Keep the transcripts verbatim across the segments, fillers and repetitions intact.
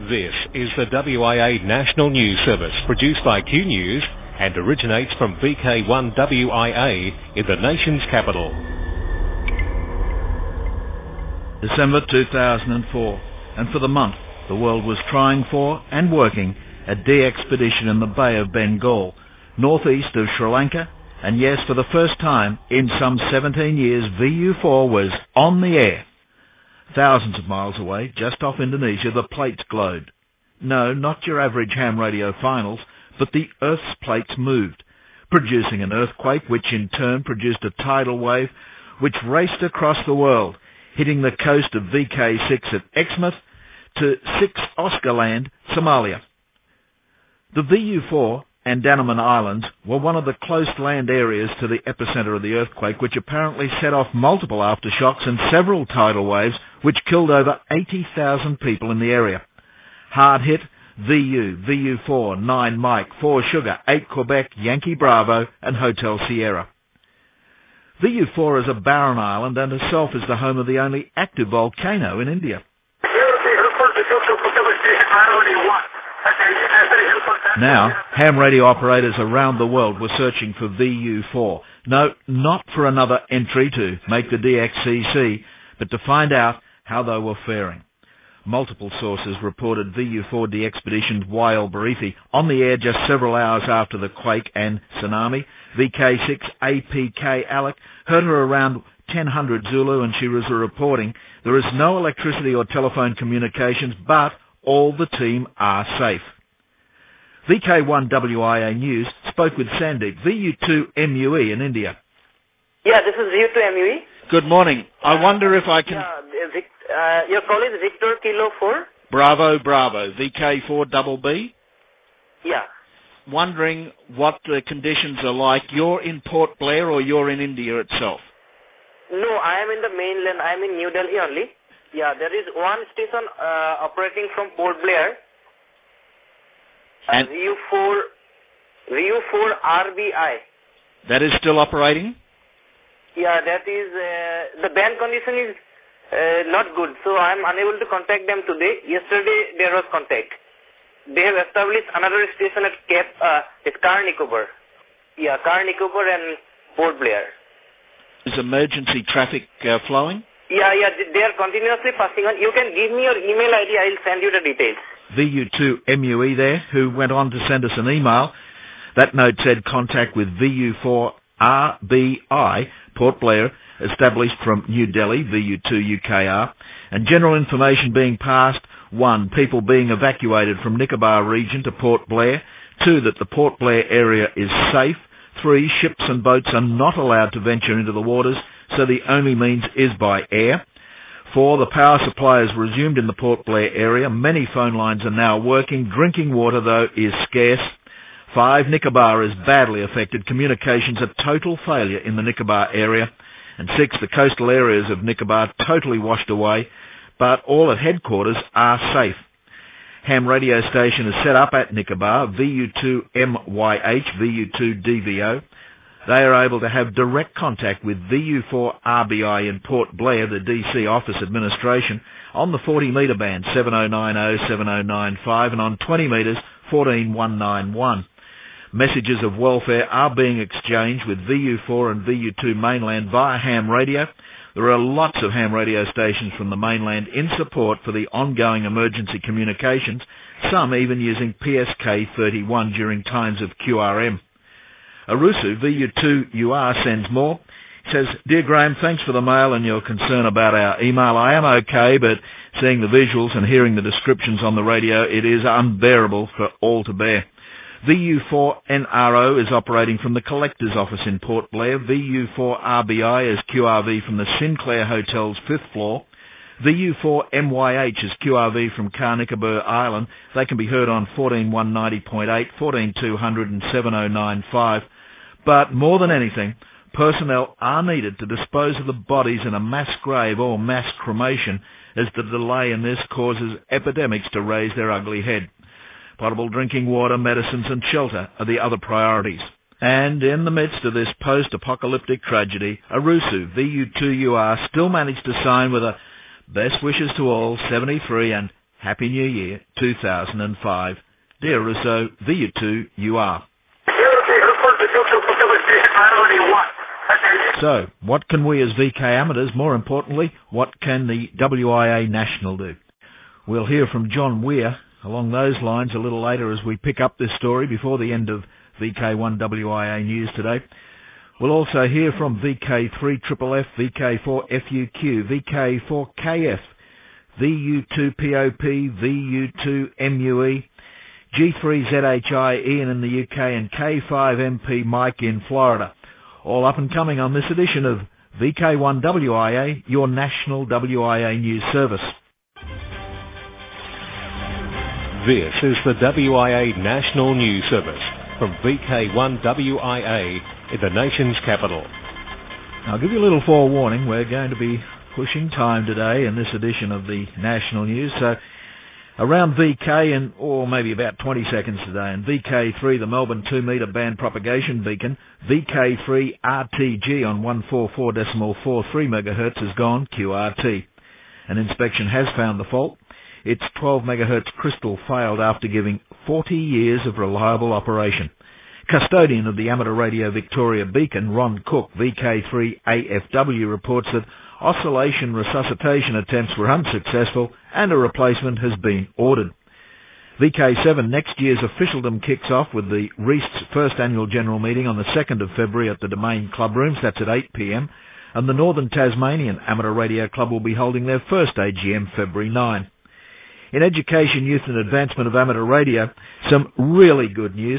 This is the W I A National News Service, produced by Q News and originates from V K one W I A in the nation's capital. December two thousand four, and for the month the world was trying for and working a de-expedition in the Bay of Bengal, northeast of Sri Lanka, and yes, for the first time in some seventeen years, V U four was on the air. Thousands of miles away, just off Indonesia, the plates glowed. No, not your average ham radio finals, but the Earth's plates moved, producing an earthquake which in turn produced a tidal wave which raced across the world, hitting the coast of V K six at Exmouth to six Oscar Land, Somalia. The V U four Andaman Islands were one of the close land areas to the epicenter of the earthquake, which apparently set off multiple aftershocks and several tidal waves which killed over eighty thousand people in the area. Hard hit V U, V U four, nine Mike, four Sugar, eight Quebec, Yankee Bravo and Hotel Sierra. V U four is a barren island and itself is the home of the only active volcano in India. Now, ham radio operators around the world were searching for V U four. No, not for another entry to make the D X C C, but to find out how they were faring. Multiple sources reported V U four de-expeditioned Wael Barithi on the air just several hours after the quake and tsunami. V K six A P K Alec heard her around ten hundred Zulu and she was reporting there is no electricity or telephone communications, but all the team are safe. V K one W I A News spoke with Sandeep, V U two M U E in India. Yeah, this is V U two M U E. Good morning. I wonder if I can... Yeah, Vic, uh, your call is Victor Kilo four? Bravo, Bravo. V K four double B? Yeah. Wondering what the conditions are like. You're in Port Blair or you're in India itself? No, I am in the mainland. I am in New Delhi only. Yeah, there is one station uh, operating from Port Blair. And V U four, V U four R B I. That is still operating? Yeah, that is, uh, the band condition is uh, not good, so I am unable to contact them today. Yesterday there was contact. They have established another station at Cape, uh, at Car Nicobar. Yeah, Car Nicobar and Port Blair. Is emergency traffic uh, flowing? Yeah, yeah, they are continuously passing on. You can give me your email I D, I will send you the details. V U two M U E there, who went on to send us an email. That note said contact with V U four R B I, Port Blair, established from New Delhi, V U two U K R, and general information being passed. One, people being evacuated from Nicobar region to Port Blair. Two, that the Port Blair area is safe. Three, ships and boats are not allowed to venture into the waters, so the only means is by air. Four, the power supply is resumed in the Port Blair area. Many phone lines are now working. Drinking water, though, is scarce. Five, Nicobar is badly affected. Communications are total failure in the Nicobar area. And six, the coastal areas of Nicobar totally washed away, but all at headquarters are safe. Ham radio station is set up at Nicobar, V U two M Y H, V U two D V O. They are able to have direct contact with V U four R B I in Port Blair, the D C Office Administration, on the forty metre band, seven oh nine oh, seven oh nine five, and on twenty metres, fourteen one ninety-one. Messages of welfare are being exchanged with V U four and V U two mainland via ham radio. There are lots of ham radio stations from the mainland in support for the ongoing emergency communications, some even using P S K thirty-one during times of Q R M. Arusu, V U two U R, sends more. He says, Dear Graham, thanks for the mail and your concern about our email. I am okay, but seeing the visuals and hearing the descriptions on the radio, it is unbearable for all to bear. V U four N R O is operating from the Collector's Office in Port Blair. V U four R B I is Q R V from the Sinclair Hotel's fifth floor. V U four M Y H is Q R V from Car Nicobar Island. They can be heard on fourteen one ninety point eight, fourteen two hundred and seven oh nine five. But more than anything, personnel are needed to dispose of the bodies in a mass grave or mass cremation, as the delay in this causes epidemics to raise their ugly head. Potable drinking water, medicines and shelter are the other priorities. And in the midst of this post-apocalyptic tragedy, Arusu, V U two U R, still managed to sign with a best wishes to all, seventy-three, and Happy New Year two thousand five. Dear Russo, V U two U R. So, what can we as V K amateurs, more importantly, what can the W I A National do? We'll hear from John Weir along those lines a little later as we pick up this story before the end of V K one W I A News today. We'll also hear from V K three F F F, V K four F U Q, V K four K F, V U two P O P, V U two M U E, G three Z H I Ian in the U K, and K five M P Mike in Florida. All up and coming on this edition of V K one W I A, your national W I A news service. This is the W I A National News Service from V K one W I A in the nation's capital. I'll give you a little forewarning. We're going to be pushing time today in this edition of the National News. So around V K and, or maybe about twenty seconds today, and V K three, the Melbourne two metre band propagation beacon, V K three R T G on one forty-four point four three megahertz has gone Q R T. An inspection has found the fault. Its twelve megahertz crystal failed after giving forty years of reliable operation. Custodian of the Amateur Radio Victoria beacon, Ron Cook, V K three A F W, reports that oscillation resuscitation attempts were unsuccessful and a replacement has been ordered. V K seven next year's officialdom kicks off with the Reist's first annual general meeting on the second of February at the Domain Club Rooms. That's at eight p m. And the Northern Tasmanian Amateur Radio Club will be holding their first A G M February ninth. In education, youth and advancement of amateur radio, some really good news.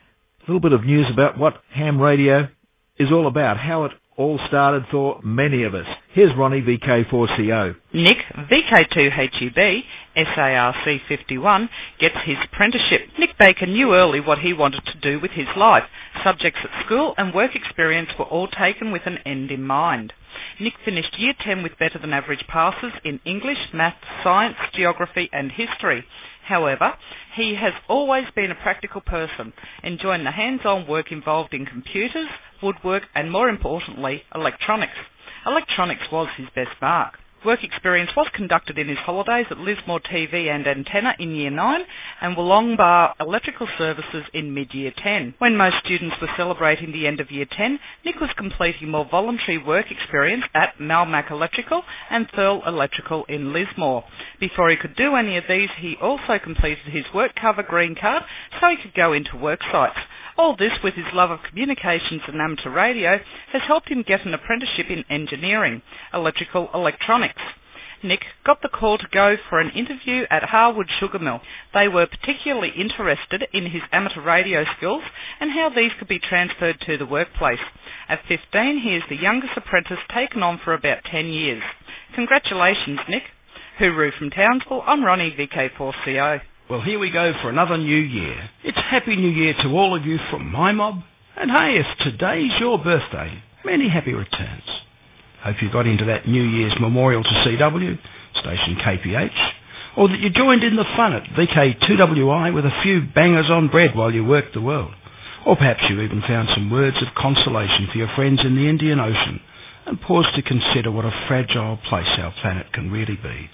A little bit of news about what ham radio is all about, how it all started for many of us. Here's Ronnie, V K four C O. Nick, V K two H U B, S A R C fifty-one, gets his apprenticeship. Nick Baker knew early what he wanted to do with his life. Subjects at school and work experience were all taken with an end in mind. Nick finished Year ten with better than average passes in English, Maths, Science, Geography and History. However, he has always been a practical person, enjoying the hands-on work involved in computers, woodwork and, more importantly, electronics. Electronics was his best mark. Work experience was conducted in his holidays at Lismore T V and Antenna in Year nine and Wollongbar Electrical Services in mid-Year ten. When most students were celebrating the end of Year ten, Nick was completing more voluntary work experience at Malmac Electrical and Thurl Electrical in Lismore. Before he could do any of these, he also completed his work cover green card so he could go into work sites. All this, with his love of communications and amateur radio, has helped him get an apprenticeship in engineering, electrical electronics. Nick got the call to go for an interview at Harwood Sugar Mill. They were particularly interested in his amateur radio skills and how these could be transferred to the workplace. At fifteen, he is the youngest apprentice taken on for about ten years. Congratulations, Nick. Hooroo from Townsville, I'm Ronnie, V K four C O. Well, here we go for another new year. It's Happy New Year to all of you from my mob. And hey, if today's your birthday, many happy returns. Hope you got into that New Year's memorial to C W, station K P H, or that you joined in the fun at V K two W I with a few bangers on bread while you worked the world. Or perhaps you even found some words of consolation for your friends in the Indian Ocean and paused to consider what a fragile place our planet can really be.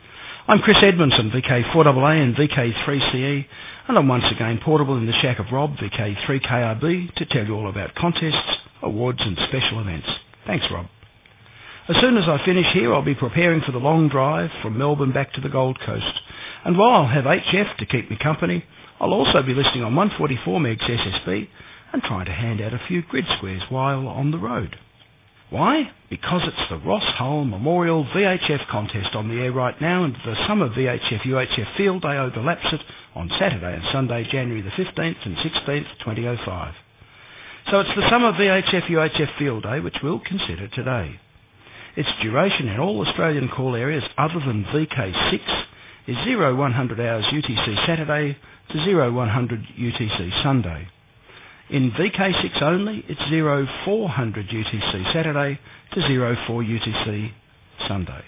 I'm Chris Edmondson, V K four A A and V K three C E, and I'm once again portable in the shack of Rob, V K three K R B, to tell you all about contests, awards and special events. Thanks, Rob. As soon as I finish here, I'll be preparing for the long drive from Melbourne back to the Gold Coast. And while I'll have H F to keep me company, I'll also be listening on one forty-four megahertz S S B and trying to hand out a few grid squares while on the road. Why? Because it's the Ross Hull Memorial V H F contest on the air right now, and the summer V H F U H F Field Day overlaps it on Saturday and Sunday, January the fifteenth and sixteenth, twenty oh five. So it's the summer V H F U H F Field Day which we'll consider today. Its duration in all Australian call areas other than V K six is zero one hundred hours U T C Saturday to zero one hundred U T C Sunday. In V K six only, it's zero four hundred U T C Saturday to zero four U T C Sunday.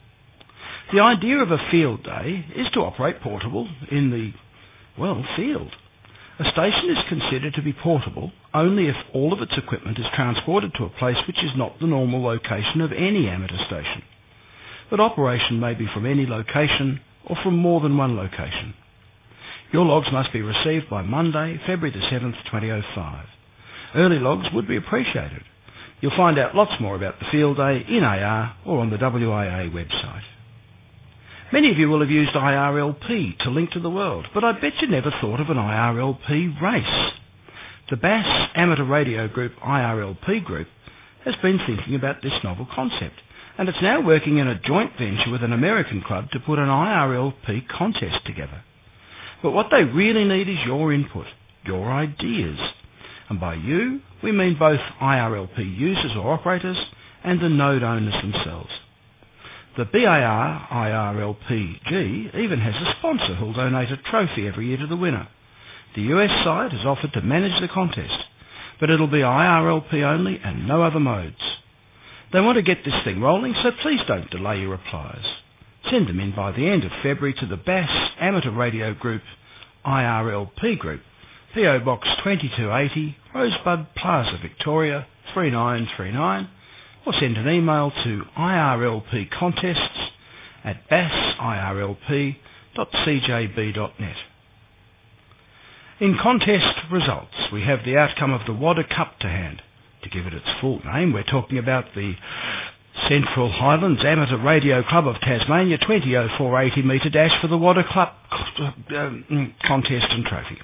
The idea of a field day is to operate portable in the, well, field. A station is considered to be portable only if all of its equipment is transported to a place which is not the normal location of any amateur station. But operation may be from any location or from more than one location. Your logs must be received by Monday, February the seventh, twenty oh five. Early logs would be appreciated. You'll find out lots more about the field day in A R or on the W I A website. Many of you will have used I R L P to link to the world, but I bet you never thought of an I R L P race. The Bass Amateur Radio Group I R L P group has been thinking about this novel concept, and it's now working in a joint venture with an American club to put an I R L P contest together. But what they really need is your input, your ideas. And by you, we mean both I R L P users or operators and the node owners themselves. The B A R I R L P G even has a sponsor who'll donate a trophy every year to the winner. The U S side has offered to manage the contest, but it'll be I R L P only and no other modes. They want to get this thing rolling, so please don't delay your replies. Send them in by the end of February to the Bass Amateur Radio Group I R L P Group, P O Box twenty-two eighty, Rosebud Plaza, Victoria three nine three nine, or send an email to I R L P contests at bass I R L P dot c j b dot net. In contest results, we have the outcome of the Wadder Cup to hand. To give it its full name, we're talking about the Central Highlands Amateur Radio Club of Tasmania twenty oh four eighty metre dash for the Wadder Club um, contest and trophy.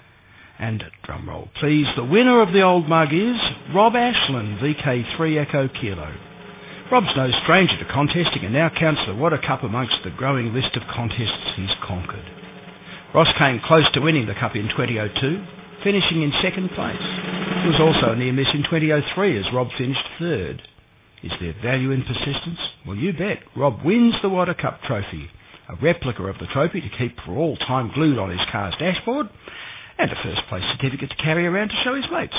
And, drum roll please, the winner of the old mug is Rob Ashland, V K three Echo Kilo. Rob's no stranger to contesting and now counts the Wadder Cup amongst the growing list of contests he's conquered. Ross came close to winning the Cup in twenty oh two, finishing in second place. It was also a near miss in twenty oh three as Rob finished third. Is there value in persistence? Well, you bet. Rob wins the Wadder Cup trophy, a replica of the trophy to keep for all time glued on his car's dashboard, and a first place certificate to carry around to show his mates.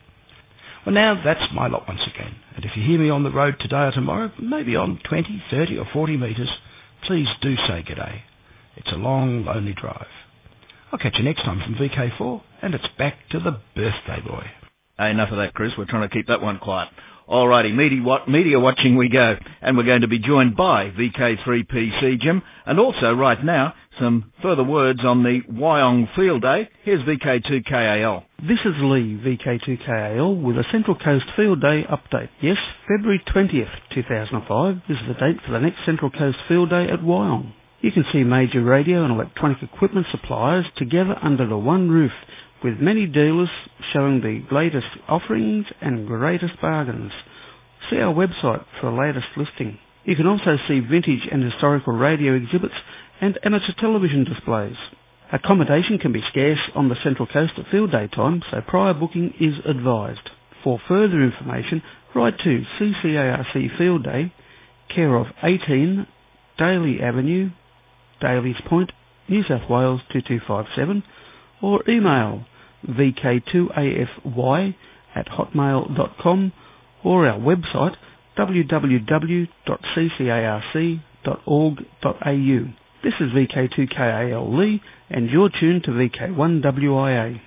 Well, now that's my lot once again, and if you hear me on the road today or tomorrow, maybe on twenty, thirty or forty metres, please do say g'day. It's a long, lonely drive. I'll catch you next time from V K four, and it's back to the birthday boy. Hey, enough of that, Chris. We're trying to keep that one quiet. Alrighty, media, media watching we go, and we're going to be joined by V K three P C Jim, and also right now, some further words on the Wyong Field Day. Here's V K two K A L. This is Lee, V K two K A L, with a Central Coast Field Day update. Yes, February twentieth, two thousand five is the date for the next Central Coast Field Day at Wyong. You can see major radio and electronic equipment suppliers together under the one roof, with many dealers showing the latest offerings and greatest bargains. See our website for the latest listing. You can also see vintage and historical radio exhibits and amateur television displays. Accommodation can be scarce on the Central Coast at field day time, so prior booking is advised. For further information, write to C C A R C Field Day, care of eighteen Daly Avenue, Daly's Point, New South Wales two two five seven, or email v k two a f y at hotmail dot com or our website w w w dot c c a r c dot org dot a u. This is V K two K A L Lee, and you're tuned to V K one W I A.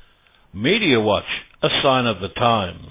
Media Watch, a sign of the times.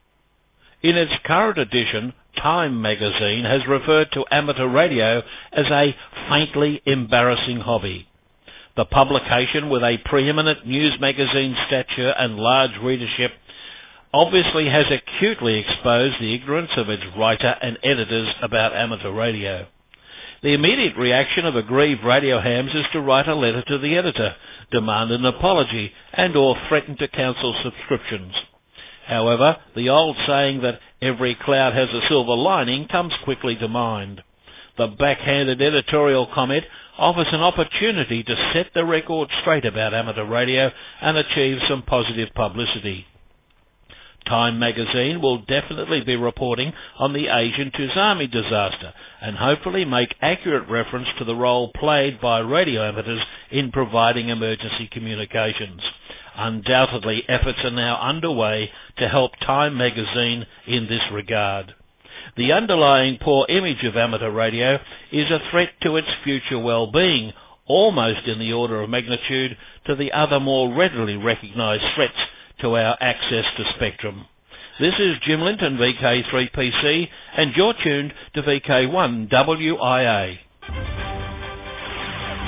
In its current edition, Time magazine has referred to amateur radio as a faintly embarrassing hobby. The publication, with a preeminent news magazine stature and large readership, obviously has acutely exposed the ignorance of its writer and editors about amateur radio. The immediate reaction of aggrieved radio hams is to write a letter to the editor, demand an apology, and or threaten to cancel subscriptions. However, the old saying that every cloud has a silver lining comes quickly to mind. The backhanded editorial comment offers an opportunity to set the record straight about amateur radio and achieve some positive publicity. Time magazine will definitely be reporting on the Asian tsunami disaster and hopefully make accurate reference to the role played by radio amateurs in providing emergency communications. Undoubtedly, efforts are now underway to help Time magazine in this regard. The underlying poor image of amateur radio is a threat to its future well-being, almost in the order of magnitude to the other more readily recognised threats to our access to spectrum. This is Jim Linton, V K three P C, and you're tuned to V K one W I A.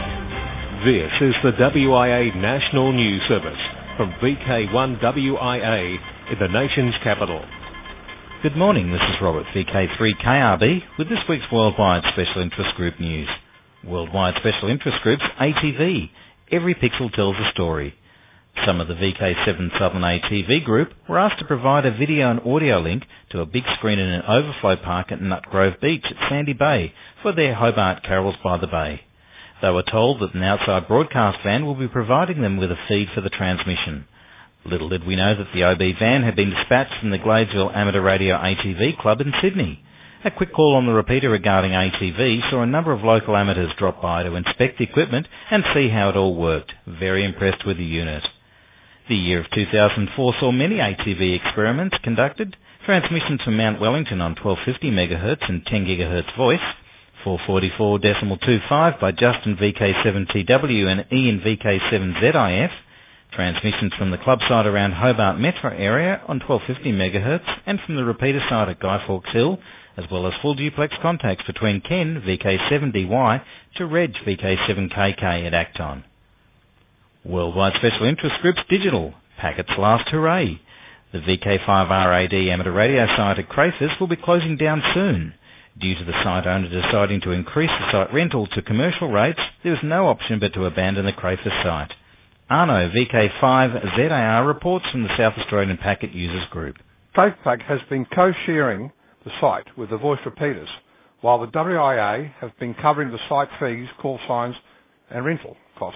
This is the W I A National News Service from V K one W I A in the nation's capital. Good morning, this is Robert, V K three K R B, with this week's Worldwide Special Interest Group news. Worldwide Special Interest Group's A T V. Every pixel tells a story. Some of the V K seven Southern A T V group were asked to provide a video and audio link to a big screen in an overflow park at Nutgrove Beach at Sandy Bay for their Hobart Carols by the Bay. They were told that an outside broadcast van will be providing them with a feed for the transmission. Little did we know that the O B van had been dispatched from the Gladesville Amateur Radio A T V Club in Sydney. A quick call on the repeater regarding A T V saw a number of local amateurs drop by to inspect the equipment and see how it all worked. Very impressed with the unit. The year of two thousand four saw many A T V experiments conducted. Transmissions from Mount Wellington on twelve fifty megahertz and ten gigahertz voice, four forty-four point two five by Justin V K seven T W and Ian V K seven Z I F. Transmissions from the club site around Hobart Metro area on twelve fifty megahertz and from the repeater site at Guy Fawkes Hill, as well as full duplex contacts between Ken V K seven D Y to Reg V K seven K K at Acton. Worldwide Special Interest Group's digital. Packet's last hooray. The V K five R A D amateur radio site at Crayford will be closing down soon. Due to the site owner deciding to increase the site rental to commercial rates, there was no option but to abandon the Crayford site. Arno, V K five Z A R, reports from the South Australian Packet Users Group. SafePack has been co-sharing the site with the voice repeaters, while the W I A have been covering the site fees, call signs and rental costs.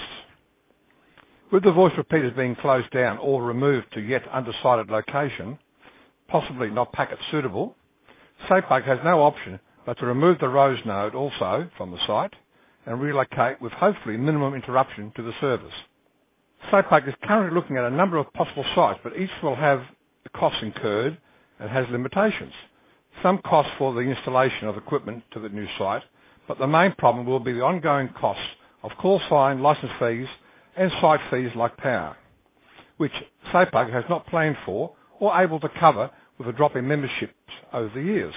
With the voice repeaters being closed down or removed to yet undecided location, possibly not packet suitable, SafePack has no option but to remove the Rose node also from the site and relocate with hopefully minimum interruption to the service. SafePack is currently looking at a number of possible sites, but each will have the costs incurred and has limitations. Some costs for the installation of equipment to the new site, but the main problem will be the ongoing costs of call sign, license fees and site fees like power, which SafePack has not planned for or able to cover with a drop in memberships over the years.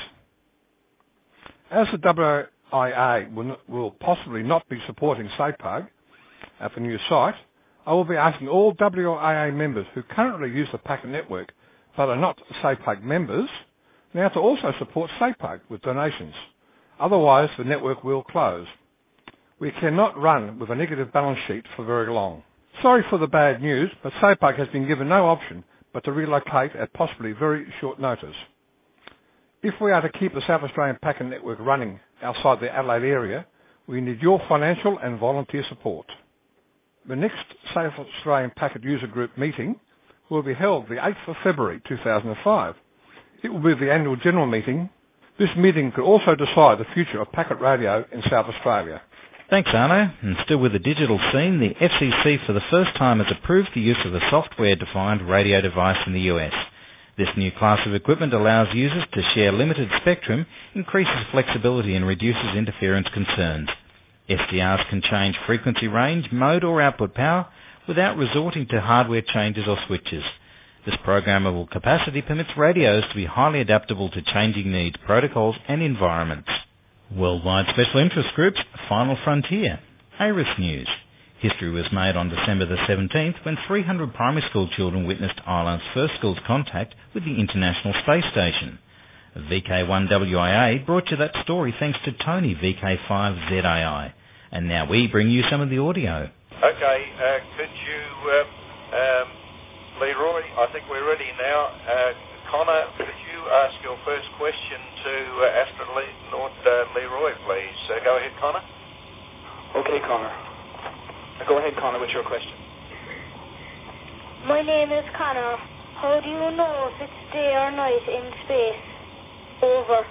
As the W I A will, will possibly not be supporting SafePack at the new site, I will be asking all W I A members who currently use the Packet network but are not SafePack members now to also support SafePack with donations. Otherwise, the network will close. We cannot run with a negative balance sheet for very long. Sorry for the bad news, but SafePack has been given no option but to relocate at possibly very short notice. If we are to keep the South Australian Packet network running outside the Adelaide area, we need your financial and volunteer support. The next South Australian Packet User Group meeting will be held the eighth of February two thousand five. It will be the annual general meeting. This meeting could also decide the future of Packet radio in South Australia. Thanks, Arno. And still with the digital scene, the F C C for the first time has approved the use of a software-defined radio device in the U S. This new class of equipment allows users to share limited spectrum, increases flexibility and reduces interference concerns. S D Rs can change frequency range, mode or output power without resorting to hardware changes or switches. This programmable capacity permits radios to be highly adaptable to changing needs, protocols and environments. Worldwide Special Interest Group's Final Frontier. A R I S News. History was made on December the seventeenth when three hundred primary school children witnessed Ireland's first school's contact with the International Space Station. V K one W I A brought you that story thanks to Tony V K five Z A I. And now we bring you some of the audio. Okay, uh, could you, uh, um, Leroy, I think we're ready now. Uh, Connor, could you ask your first question to uh, astronaut uh, Leroy, please? Uh, go ahead, Connor. Okay, Connor. Go ahead, Connor, with your question. My name is Connor. How do you know if it's day or night in space? Over.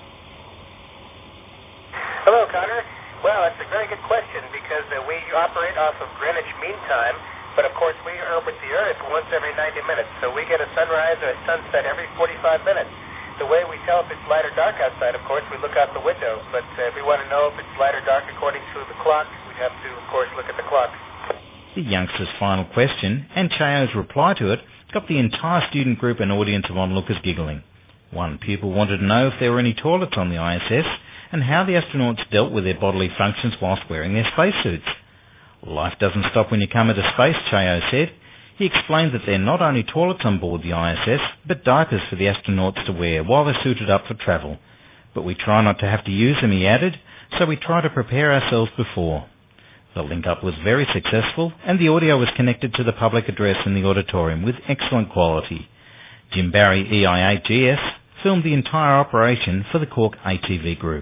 Hello, Connor. Well, that's a very good question because uh, we operate off of Greenwich Mean Time, but of course we orbit the Earth once every ninety minutes, so we get a sunrise or a sunset every forty-five minutes. The way we tell if it's light or dark outside, of course, we look out the window, but uh, if we want to know if it's light or dark according to the clock, we have to, of course, look at the clock. The youngster's final question and Chao's reply to it got the entire student group and audience of onlookers giggling. One pupil wanted to know if there were any toilets on the I S S and how the astronauts dealt with their bodily functions whilst wearing their spacesuits. Life doesn't stop when you come into space, Cheo said. He explained that there are not only toilets on board the I S S, but diapers for the astronauts to wear while they're suited up for travel. But we try not to have to use them, he added, so we try to prepare ourselves before. The link-up was very successful, and the audio was connected to the public address in the auditorium with excellent quality. Jim Barry, E I eight G S, filmed the entire operation for the Cork A T V group.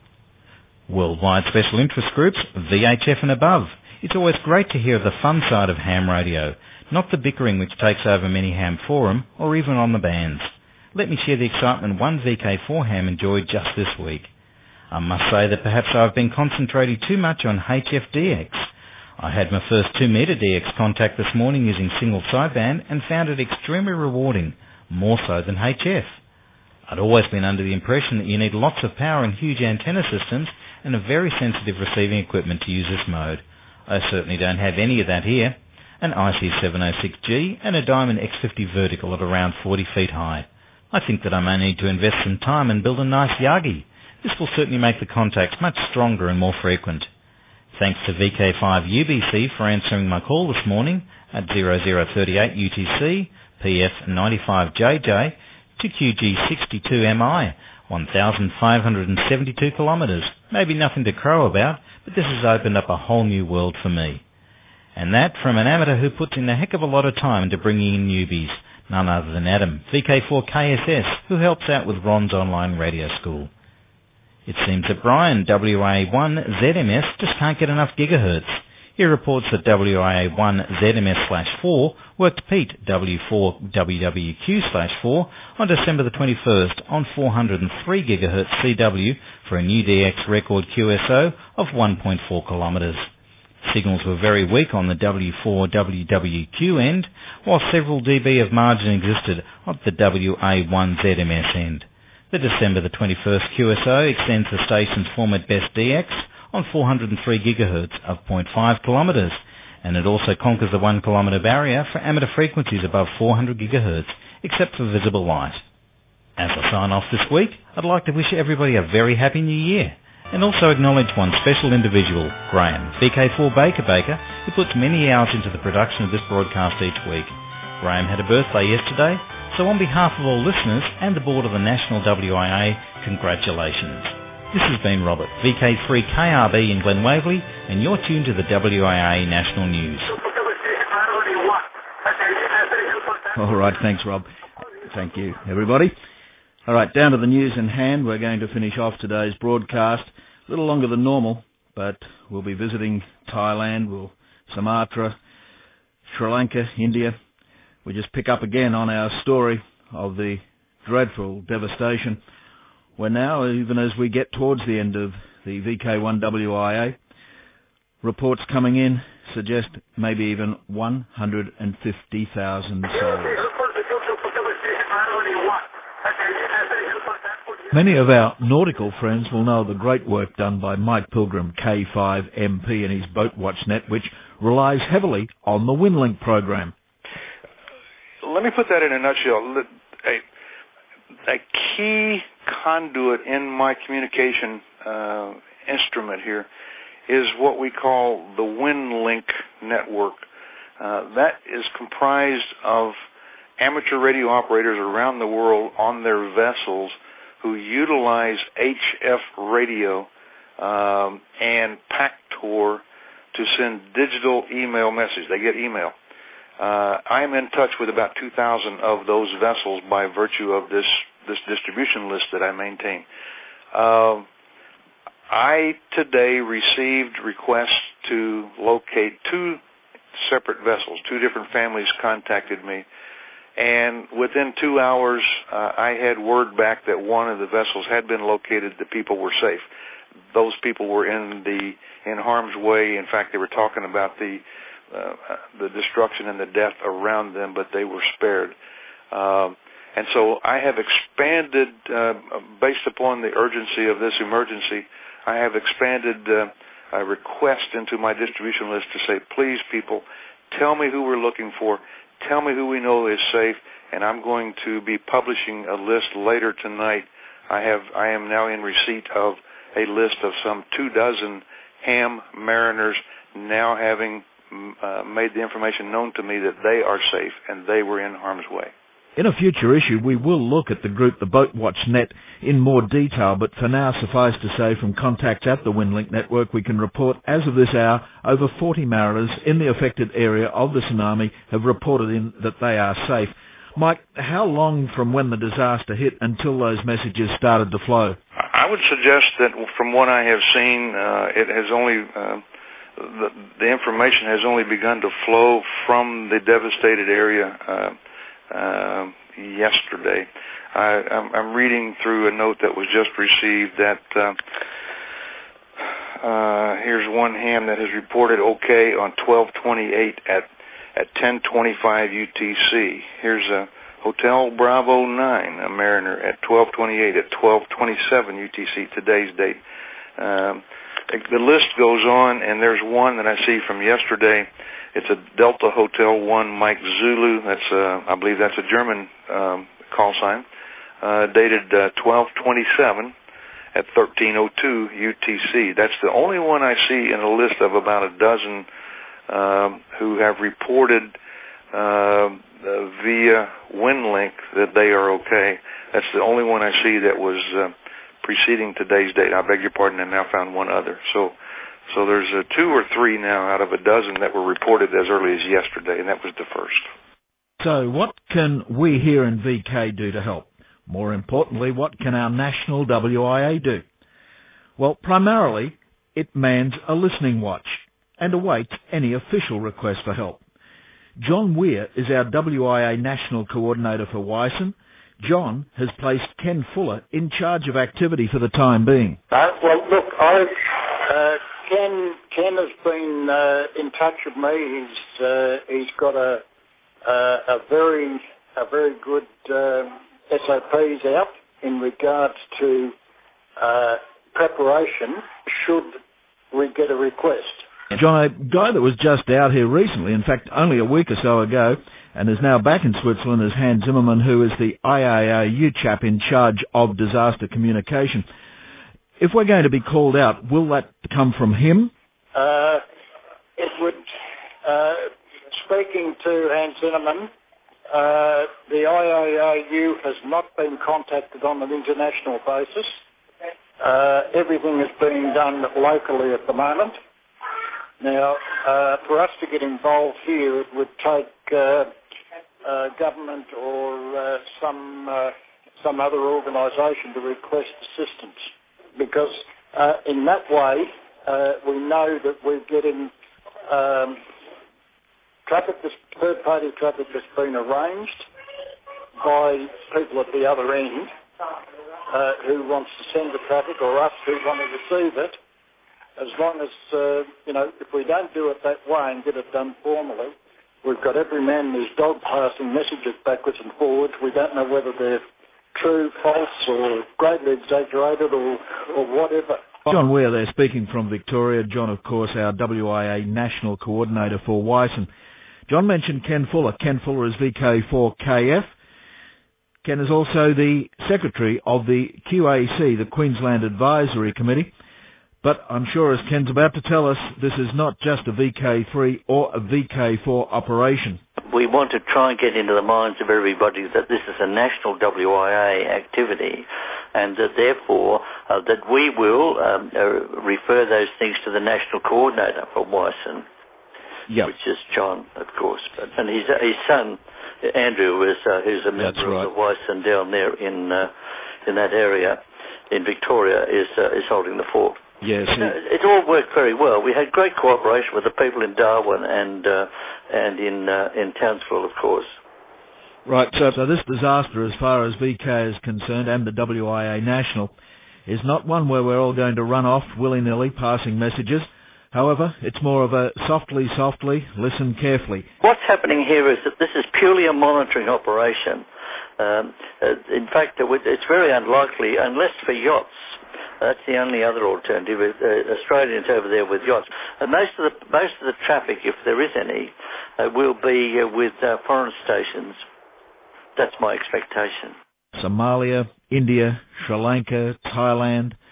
Worldwide Special Interest Groups, V H F and above. It's always great to hear the fun side of ham radio, not the bickering which takes over many ham forum or even on the bands. Let me share the excitement one V K four ham enjoyed just this week. I must say that perhaps I've been concentrating too much on H F D X. I had my first two meter D X contact this morning using single sideband and found it extremely rewarding, more so than H F. I'd always been under the impression that you need lots of power and huge antenna systems and a very sensitive receiving equipment to use this mode. I certainly don't have any of that here. An I C seven oh six G and a Diamond X fifty vertical at around forty feet high. I think that I may need to invest some time and build a nice Yagi. This will certainly make the contacts much stronger and more frequent. Thanks to V K five U B C for answering my call this morning at zero zero three eight U T C, P F ninety-five J J, to Q G sixty-two M I, one thousand five hundred seventy-two kilometres. Maybe nothing to crow about, but this has opened up a whole new world for me. And that from an amateur who puts in a heck of a lot of time into bringing in newbies, none other than Adam, V K four K S S, who helps out with Ron's online radio school. It seems that Brian, W A one Z M S, just can't get enough gigahertz. He reports that W A one Z M S slash four worked Pete, W four W W Q slash four, on December the twenty-first on four hundred three gigahertz C W for a new D X record Q S O of one point four kilometres. Signals were very weak on the W four W W Q end, while several dB of margin existed at the W A one Z M S end. The December the twenty-first Q S O extends the station's format best D X on four hundred three gigahertz of zero point five kilometres, and it also conquers the one kilometre barrier for amateur frequencies above four hundred gigahertz, except for visible light. As I sign off this week, I'd like to wish everybody a very happy new year, and also acknowledge one special individual, Graham, V K four Baker Baker, who puts many hours into the production of this broadcast each week. Graham had a birthday yesterday, so on behalf of all listeners and the board of the National W I A, congratulations. This has been Robert, V K three K R B in Glen Waverley, and you're tuned to the W I A National News. All right, thanks, Rob. Thank you, everybody. All right, down to the news in hand. We're going to finish off today's broadcast a little longer than normal, but we'll be visiting Thailand, we'll Sumatra, Sri Lanka, India. We just pick up again on our story of the dreadful devastation, where now, even as we get towards the end of the V K one W I A, reports coming in suggest maybe even one hundred fifty thousand souls. Many of our nautical friends will know the great work done by Mike Pilgrim, K five M P, and his Boatwatch Net, which relies heavily on the WinLink program. Let me put that in a nutshell. A, a key conduit in my communication uh, instrument here is what we call the WinLink network. Uh, that is comprised of amateur radio operators around the world on their vessels who utilize H F radio um, and PACTOR to send digital email messages. They get email. Uh, I'm in touch with about two thousand of those vessels by virtue of this, this distribution list that I maintain. Uh, I today received requests to locate two separate vessels. Two different families contacted me, and within two hours uh, I had word back that one of the vessels had been located. The people were safe. Those people were in the in harm's way. In fact, they were talking about the Uh, the destruction and the death around them, but they were spared. Um, and so I have expanded, uh, based upon the urgency of this emergency, I have expanded uh, a request into my distribution list to say, please, people, tell me who we're looking for, tell me who we know is safe, and I'm going to be publishing a list later tonight. I have, I am now in receipt of a list of some two dozen Ham Mariners now having uh, made the information known to me that they are safe and they were in harm's way. In a future issue, we will look at the group, the Boatwatch Net, in more detail, but for now, suffice to say, from contacts at the WinLink network, we can report, as of this hour, over forty mariners in the affected area of the tsunami have reported in that they are safe. Mike, how long from when the disaster hit until those messages started to flow? I would suggest that from what I have seen, uh, it has only... Uh, the, the information has only begun to flow from the devastated area uh, Uh, yesterday. I, I'm, I'm reading through a note that was just received that uh, uh, here's one ham that has reported okay on twelve twenty-eight at at ten twenty-five U T C. Here's a Hotel Bravo nine, a Mariner, at twelve twenty-eight at twelve twenty-seven U T C, today's date. Um, the list goes on, and there's one that I see from yesterday. It's a Delta Hotel one Mike Zulu. That's uh, I believe that's a German um, call sign, uh, dated uh, twelve twenty-seven at thirteen oh two U T C. That's the only one I see in a list of about a dozen um, who have reported uh, via WinLink that they are okay. That's the only one I see that was uh, preceding today's date. I beg your pardon, I now found one other. So. So there's uh, two or three now out of a dozen that were reported as early as yesterday, and that was the first. So what can we here in V K do to help? More importantly, what can our national W I A do? Well, primarily, it mans a listening watch and awaits any official request for help. John Weir is our W I A National Coordinator for WISN. John has placed Ken Fuller in charge of activity for the time being. Uh, well, look, I've... Uh, Ken, Ken has been uh, in touch with me. He's uh, he's got a a, a very a very good uh, S O Ps out in regards to uh, preparation should we get a request. John, a guy that was just out here recently, in fact only a week or so ago, and is now back in Switzerland, is Hans Zimmerman, who is the I A A U chap in charge of disaster communication. If we're going to be called out, will that come from him? Uh, it would, uh, speaking to Hans Zimmerman, uh, the I A A U has not been contacted on an international basis. Uh, everything is being done locally at the moment. Now, uh, for us to get involved here, it would take uh, uh, government or uh, some uh, some other organisation to request assistance. Because uh, in that way, uh, we know that we're getting um, traffic, that's, third-party traffic that's been arranged by people at the other end uh, who wants to send the traffic, or us who want to receive it. As long as, uh, you know, if we don't do it that way and get it done formally, we've got every man and his dog passing messages backwards and forwards. We don't know whether they're true, false, or greatly exaggerated, or, or whatever. John Weir there, speaking from Victoria. John, of course, our W I A National Coordinator for WISN. John mentioned Ken Fuller. Ken Fuller is V K four K F. Ken is also the Secretary of the Q A C, the Queensland Advisory Committee. But I'm sure, as Ken's about to tell us, this is not just a V K three or a V K four operation. We want to try and get into the minds of everybody that this is a national W I A activity, and that therefore uh, that we will um, uh, refer those things to the national coordinator for WISN, yep. which is John, of course. But, and his, his son, Andrew, is, uh, who's a member right. of the WISN down there in uh, in that area in Victoria, is uh, is holding the fort. Yes, you know, it all worked very well. We had great cooperation with the people in Darwin and uh, and in uh, in Townsville, of course. Right. So, so this disaster, as far as V K is concerned, and the W I A National, is not one where we're all going to run off willy-nilly, passing messages. However, it's more of a softly, softly, listen carefully. What's happening here is that this is purely a monitoring operation. Um, uh, in fact, it's very unlikely, unless for yachts. That's the only other alternative. Uh, Australians over there with yachts, and most of the most of the traffic, if there is any, uh, will be uh, with uh, foreign stations. That's my expectation. Somalia, India, Sri Lanka, Thailand.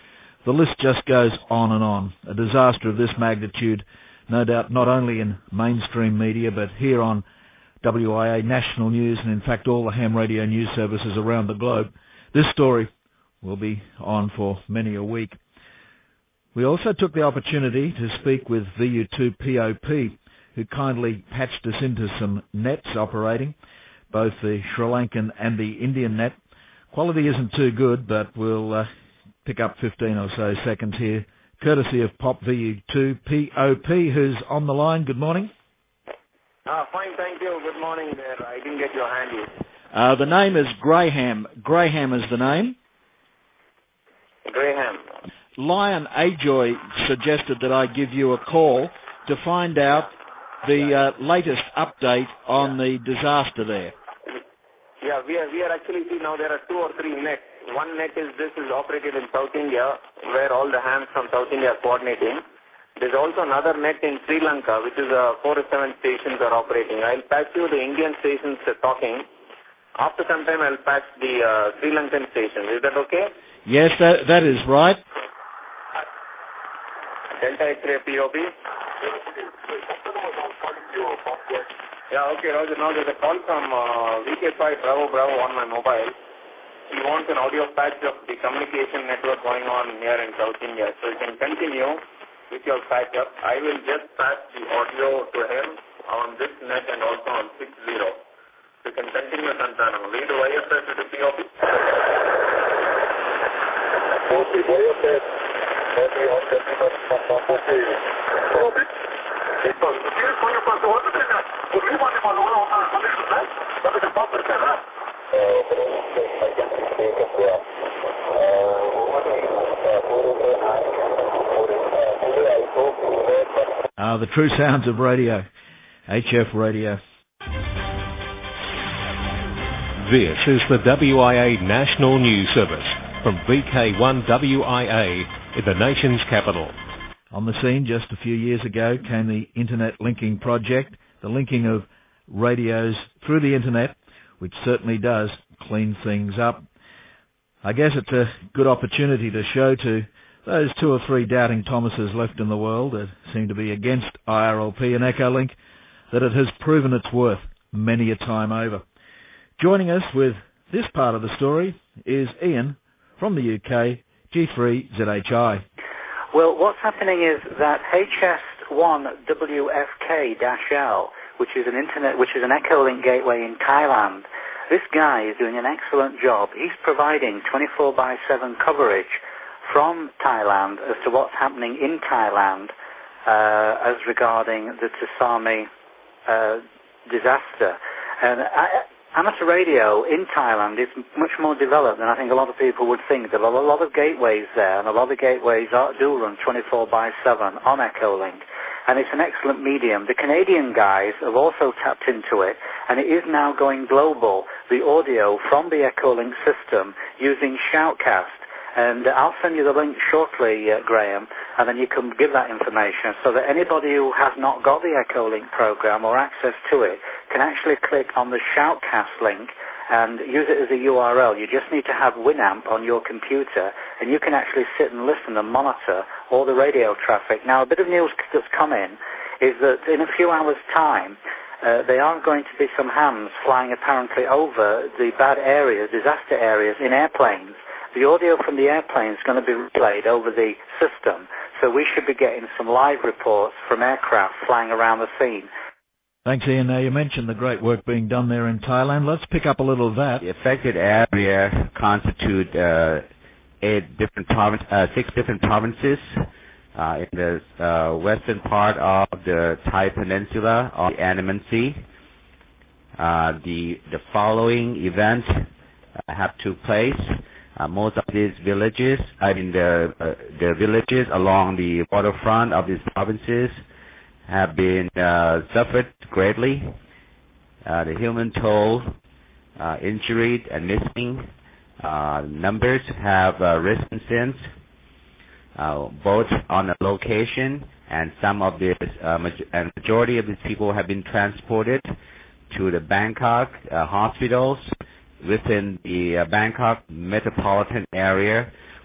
The list just goes on and on. A disaster of this magnitude, no doubt not only in mainstream media, but here on W I A National News and in fact all the ham radio news services around the globe. This story will be on for many a week. We also took the opportunity to speak with V U two P O P, who kindly patched us into some nets operating, both the Sri Lankan and the Indian net. Quality isn't too good, but we'll uh, pick up fifteen or so seconds here, courtesy of Pop V U two P O P, who's on the line. Good morning. Ah, fine, thank you. Good morning there. I didn't get your hand yet. Uh, the name is Graham. Graham is the name. Graham. Lion Ajoy suggested that I give you a call to find out the uh, latest update on the disaster there. Yeah, we are, we are actually, see now there are two or three nets. One net is, this is operated in South India, where all the hams from South India are coordinating. There's also another net in Sri Lanka, which is uh, four or seven stations are operating. I'll patch you the Indian stations uh, talking. After some time, I'll patch the uh, Sri Lankan stations. Is that okay? Yes, that that is right. Delta X-ray P O B. Yeah, okay, Roger. Now there's a call from uh, V K five Bravo Bravo on my mobile. He wants an audio patch of the communication network going on here in South India. So you can continue with your patch-up. I will just patch the audio to him on this net and also on six zero. You can continue, Santana. Read the Y F S to the P O P. Uh, the true sounds of radio. H F Radio. This is the W I A National News Service from V K one W I A in the nation's capital. On the scene just a few years ago came the Internet Linking Project, the linking of radios through the Internet, which certainly does clean things up. I guess it's a good opportunity to show to those two or three doubting Thomases left in the world that seem to be against I R L P and Echolink that it has proven its worth many a time over. Joining us with this part of the story is Ian from the U K, G three Z H I. Well, what's happening is that H S one W F K L, which is an internet, which is an Echolink gateway in Thailand, this guy is doing an excellent job. He's providing twenty-four by seven coverage from Thailand as to what's happening in Thailand uh, as regarding the tsunami uh, disaster. And I, amateur radio in Thailand is much more developed than I think a lot of people would think. There are a lot of gateways there, and a lot of gateways are, do run twenty-four by seven on Echolink. And it's an excellent medium. The Canadian guys have also tapped into it, and it is now going global, the audio from the Echolink system using Shoutcast. And I'll send you the link shortly, uh, Graham, and then you can give that information so that anybody who has not got the Echolink program or access to it can actually click on the Shoutcast link and use it as a U R L. You just need to have Winamp on your computer, and you can actually sit and listen and monitor all the radio traffic. Now, a bit of news that's come in is that in a few hours' time, uh, there are going to be some hams flying apparently over the bad areas, disaster areas, in airplanes. The audio from the airplane is going to be replayed over the system, so we should be getting some live reports from aircraft flying around the scene. Thanks, Ian. Now, you mentioned the great work being done there in Thailand. Let's pick up a little of that. The affected area constitute uh, eight different province, uh, six different provinces uh, in the uh, western part of the Thai peninsula of the Andaman Sea. Uh, the the following events uh, have took place. Uh, most of these villages, I mean the uh, the villages along the waterfront of these provinces, have been uh, suffered greatly. Uh, the human toll, uh, injured and missing uh, numbers have uh, risen since, uh, both on the location, and some of the uh, maj- and majority of these people have been transported to the Bangkok uh, hospitals within the uh, Bangkok metropolitan area,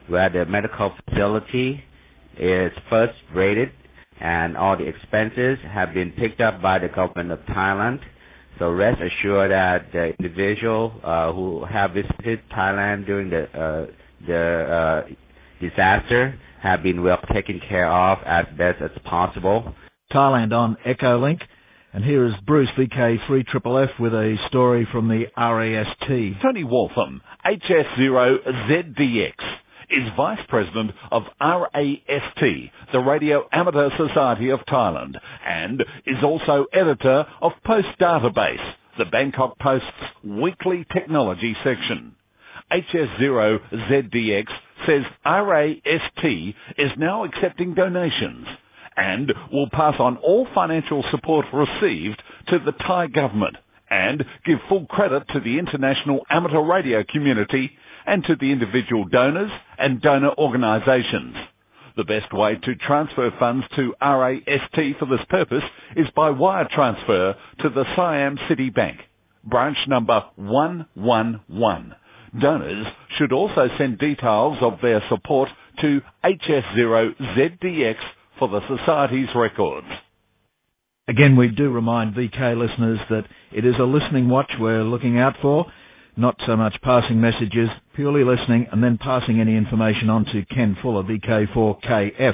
where the medical facility is first rated and all the expenses have been picked up by the government of Thailand. So rest assured that the individual uh, who have visited Thailand during the uh, the uh, disaster have been well taken care of as best as possible. Thailand on Echolink. And here is Bruce, V K three F F, with a story from the R A S T. Tony Waltham, H S zero Z D X, is Vice President of R A S T, the Radio Amateur Society of Thailand, and is also editor of Post Database, the Bangkok Post's weekly technology section. H S zero Z D X says R A S T is now accepting donations and will pass on all financial support received to the Thai government and give full credit to the international amateur radio community and to the individual donors and donor organisations. The best way to transfer funds to R A S T for this purpose is by wire transfer to the Siam City Bank, branch number one one one. Donors should also send details of their support to H S zero Z D X for the Society's records. Again, we do remind V K listeners that it is a listening watch we're looking out for, not so much passing messages, purely listening and then passing any information on to Ken Fuller, V K four K F.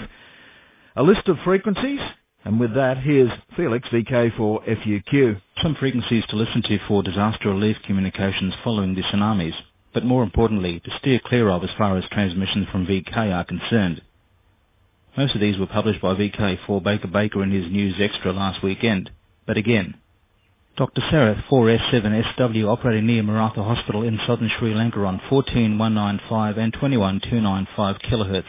A list of frequencies, and with that, here's Felix, V K four F U Q. Some frequencies to listen to for disaster relief communications following the tsunamis, but more importantly, to steer clear of as far as transmissions from V K are concerned. Most of these were published by V K four Baker Baker in his News Extra last weekend. But again, Doctor Sarath four S seven S W operating near Maratha Hospital in southern Sri Lanka on fourteen one ninety-five and twenty-one two ninety-five kilohertz.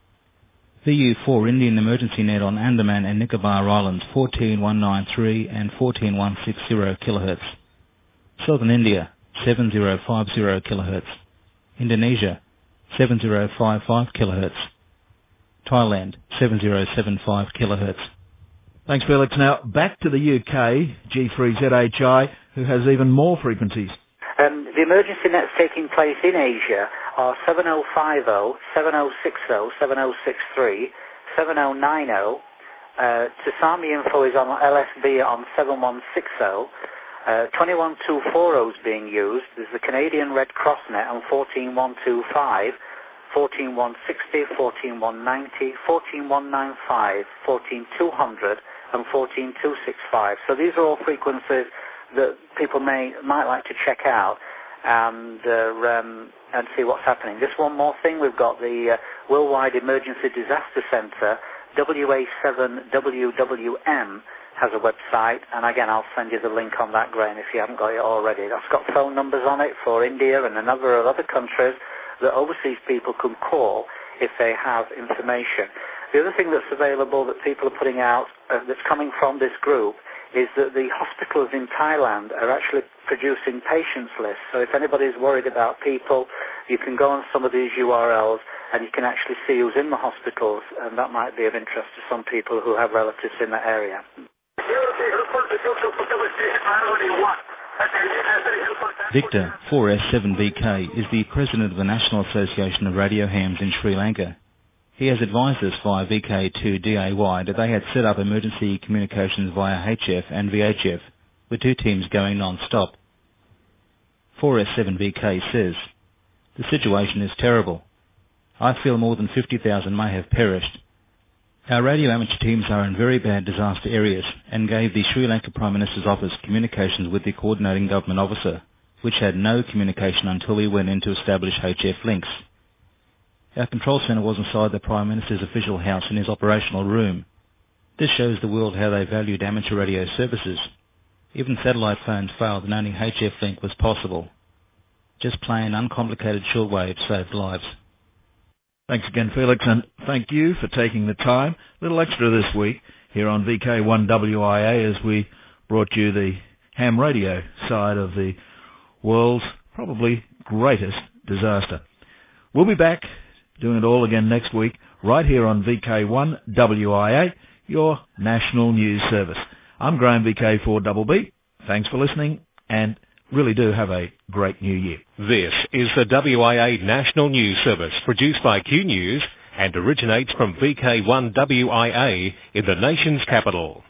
V U four Indian Emergency Net on Andaman and Nicobar Islands fourteen one ninety-three and fourteen one sixty kilohertz. Southern India seven zero five zero kilohertz. Indonesia seven zero five five kilohertz. Thailand seven zero seven five kilohertz. Thanks, Felix. Now, back to the U K, G three Z H I, who has even more frequencies. Um, the emergency nets taking place in Asia are seven oh five oh, seven oh six oh, seven oh six three, seven oh nine oh. Uh, Tsunami info is on L S B on seven one six oh. Uh, twenty-one two forty is being used. There's the Canadian Red Cross net on fourteen one twenty-five. fourteen one sixty, fourteen one ninety, fourteen one ninety-five, fourteen two hundred and fourteen two sixty-five. So these are all frequencies that people may might like to check out and uh, um, and see what's happening. Just one more thing, we've got the uh, Worldwide Emergency Disaster Centre, W A seven W W M, has a website, and again I'll send you the link on that, Graham, if you haven't got it already. That's got phone numbers on it for India and a number of other countries that overseas people can call if they have information. The other thing that's available that people are putting out, uh, that's coming from this group, is that the hospitals in Thailand are actually producing patients lists. So if anybody's worried about people, you can go on some of these U R Ls and you can actually see who's in the hospitals, and that might be of interest to some people who have relatives in that area. Victor four S seven V K is the president of the National Association of Radio Hams in Sri Lanka. He has advised us via V K two D A Y that they had set up emergency communications via H F and V H F, with two teams going non-stop. four S seven V K says, "The situation is terrible. I feel more than fifty thousand may have perished. Our radio amateur teams are in very bad disaster areas and gave the Sri Lanka Prime Minister's office communications with the coordinating government officer, which had no communication until we went in to establish H F links. Our control centre was inside the Prime Minister's official house in his operational room. This shows the world how they valued amateur radio services. Even satellite phones failed and only H F link was possible. Just plain uncomplicated shortwave saved lives." Thanks again, Felix, and thank you for taking the time. A little extra this week here on V K one W I A as we brought you the ham radio side of the world's probably greatest disaster. We'll be back doing it all again next week right here on V K one W I A, your national news service. I'm Graham, V K four B B. Thanks for listening, and really do have a great new year. This is the W I A National News Service, produced by Q News and originates from V K one W I A in the nation's capital.